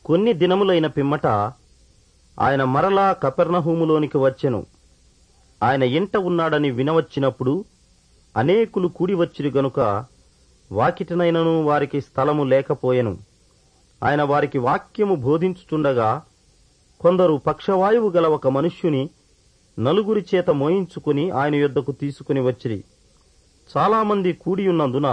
కొన్ని దినములైన పిమ్మట ఆయన మరలా కపెర్నహూములోనికి వచ్చెను. ఆయన ఇంట ఉన్నాడని వినవచ్చినప్పుడు అనేకులు కూడివచ్చిరి గనుక వాకిటనైనను వారికి స్థలము లేకపోయెను. ఆయన వారికి వాక్యము బోధించుచుండగా కొందరు పక్షవాయువు గల ఒక మనుష్యుని నలుగురి చేత మోయించుకుని ఆయన యొద్దకు తీసుకుని వచ్చిరి. చాలామంది కూడియున్నందున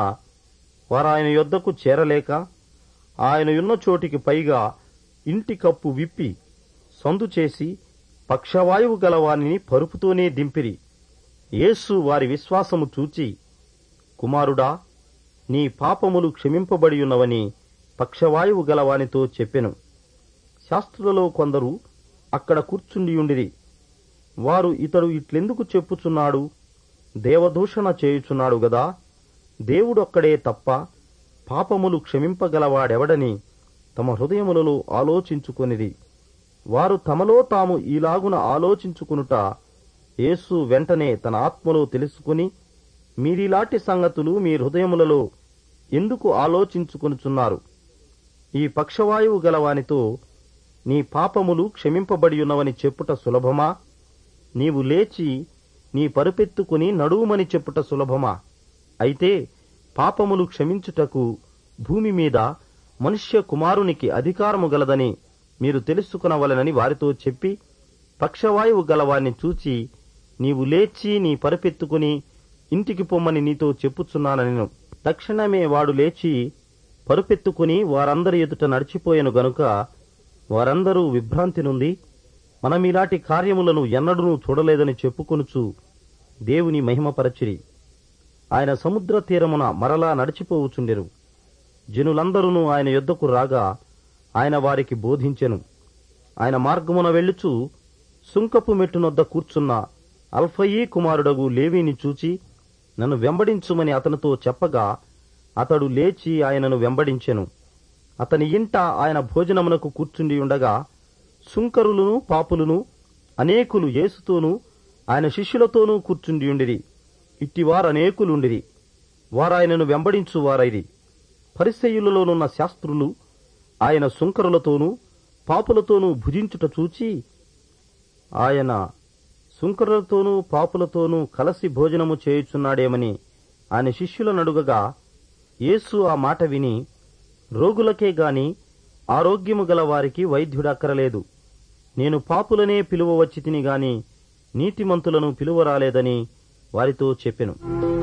వారాయన యొద్దకు చేరలేక ఆయనయున్న చోటికి పైగా ఇంటి కప్పు విప్పి సందు చేసి పక్షవాయువు గలవానిని పరుపుతోనే దింపిరి. యేసు వారి విశ్వాసము చూచి, కుమారుడా, నీ పాపములు క్షమింపబడియున్నవని పక్షవాయువు గలవానితో చెప్పెను. శాస్త్రులలో కొందరు అక్కడ కూర్చుండియుండిరి. వారు, ఇతడు ఇట్లెందుకు చెప్పుచున్నాడు? దేవదూషణ చేయుచున్నాడు గదా! దేవుడొక్కడే తప్ప పాపములు క్షమింపగలవాడెవడని తమ హృదయములలో ఆలోచించుకొనిరి. వారు తమలో తాము ఈలాగున ఆలోచించుకునుట యేసు వెంటనే తన ఆత్మలో తెలుసుకుని, మీరిలాంటి సంగతులు మీ హృదయములలో ఎందుకు ఆలోచించుకొనుచున్నారు? ఈ పక్షవాయువు గలవానితో నీ పాపములు క్షమింపబడియున్నవని చెప్పుట సులభమా? నీవు లేచి నీ పరుపెత్తుకుని నడువుమని చెప్పుట సులభమా? అయితే పాపములు క్షమించుటకు భూమి మీద మనుష్య కుమారునికి అధికారము గలదని మీరు తెలుసుకొనవలెనని వారితో చెప్పి, పక్షవాయువు గలవాన్ని చూచి, నీవు లేచి నీ పరుపెత్తుకుని ఇంటికి పొమ్మని నీతో చెప్పుచున్నానెను. తక్షణమే వాడు లేచి పరుపెత్తుకుని వారందరి ఎదుట నడిచిపోయెను గనుక వారందరూ విభ్రాంతి నుండి మనమిలాంటి కార్యములను ఎన్నడూ చూడలేదని చెప్పుకొనుచు దేవుని మహిమపరచిరి. ఆయన సముద్ర తీరమున మరలా నడిచిపోవుచుండెను. జనులందరూ ఆయన యొద్దకు రాగా ఆయన వారికి బోధించెను. ఆయన మార్గమున వెళ్ళుచు సుంకపు మెట్టునొద్ద కూర్చున్న అల్ఫయీ కుమారుడగు లేవీని చూచి, నన్ను వెంబడించుమని అతనితో చెప్పగా అతడు లేచి ఆయనను వెంబడించెను. అతని ఇంట ఆయన భోజనమునకు కూర్చుండి ఉండగా సుంకరులను పాపులను అనేకులు యేసుతోనూ ఆయన శిష్యులతోనూ కూర్చుండియుండిరి. ఇట్టివారనేకులుండిరి. వారాయనను వెంబడించువారైరి. పరిసయ్యులలోనున్న శాస్త్రులు ఆయన సుంకరులతోనూ పాపులతోనూ భుజించుట చూచి, ఆయన సుంకరులతోనూ పాపులతోనూ కలసి భోజనము చేయుచున్నాడేమని ఆయన శిష్యులనడుగగా, యేసు ఆ మాట విని, రోగులకే గాని ఆరోగ్యము గల వారికి వైద్యుడక్కరలేదు. నేను పాపులనే పిలువవచ్చితిని గాని నీతిమంతులను పిలువరాలేదని వారితో చెప్పెను.